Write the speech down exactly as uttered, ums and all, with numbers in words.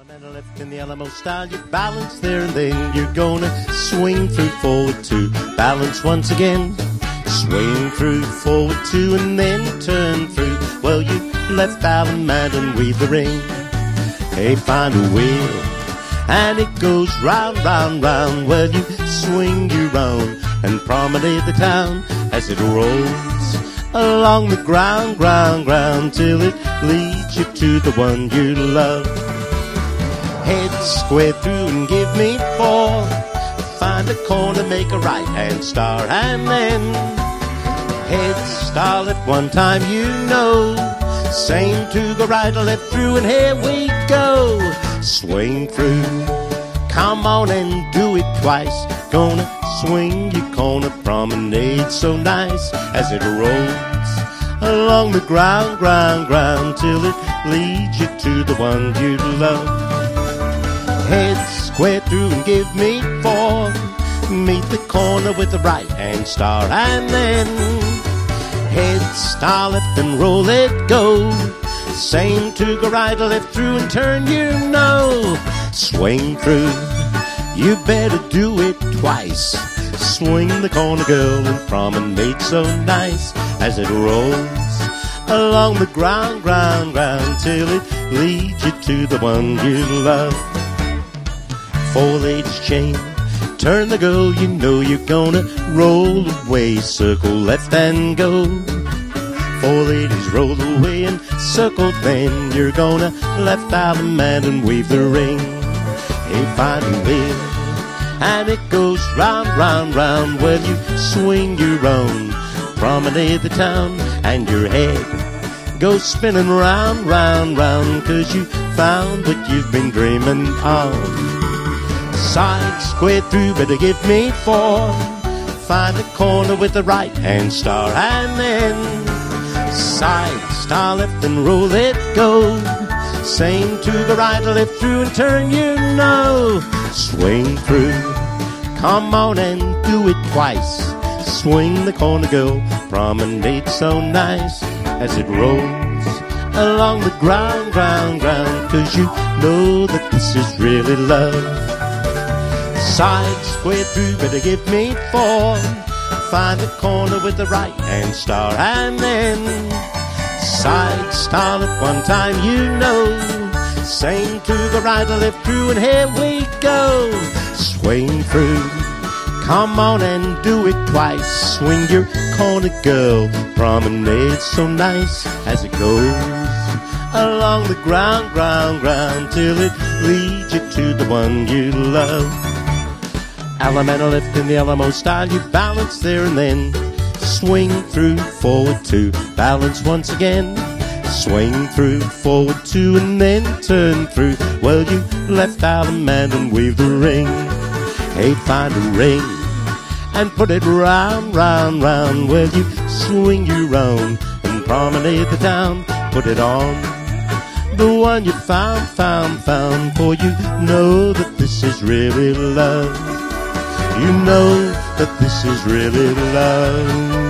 And a left in the Alamo style, you balance there and then you're gonna swing through forward two, balance once again, swing through forward two and then turn through. Well, you left Allen mad and weave the ring. Hey, find a wheel and it goes round, round, round. Well, you swing you round and promenade the town as it rolls along the ground, ground, ground till it leads you to the one you love. Head square through and give me four. Find a corner, make a right hand star, and then head star left one time, you know. Same to go right or left through, and here we go. Swing through, come on and do it twice. Gonna swing your corner, promenade so nice as it rolls along the ground, ground, ground till it leads you to the one you love. Head square through and give me four. Meet the corner with the right hand star, and then head star left and roll it go. Same to go right or left through and turn, you know. Swing through, you better do it twice. Swing the corner, girl, and promenade so nice as it rolls along the ground, ground, ground till it leads you to the one you love. Four ladies chain, turn the girl, you know you're gonna roll away, circle left and go. Four ladies roll away and circle, then you're gonna left out the man and weave the ring. Hey, find a wheel and it goes round, round, round. Well, you swing your own, promenade the town, and your head goes spinning round, round, round, 'cause you found what you've been dreaming of. Side square through, better give me four. Find a corner with the right hand star, and then side star left and roll it go. Same to the right or left through and turn, you know. Swing through, come on and do it twice. Swing the corner, girl, promenade so nice as it rolls along the ground, ground, ground, 'cause you know that this is really love. Side square through, better give me four. Find the corner with the right hand star, and then side star left one time, you know. Same to the right or left through, and here we go. Swing through, come on and do it twice. Swing your corner, girl, promenade so nice as it goes along the ground, ground, ground till it leads you to the one you love. Allemande left in the Alamo style, you balance there and then swing through forward two, balance once again, swing through forward two and then turn through. Well, you left Allemande and weave the ring. Hey, find a ring and put it round, round, round. Well, you swing you round and promenade the town, put it on the one you found, found, found. For you know that this is really love. You know that this is really love.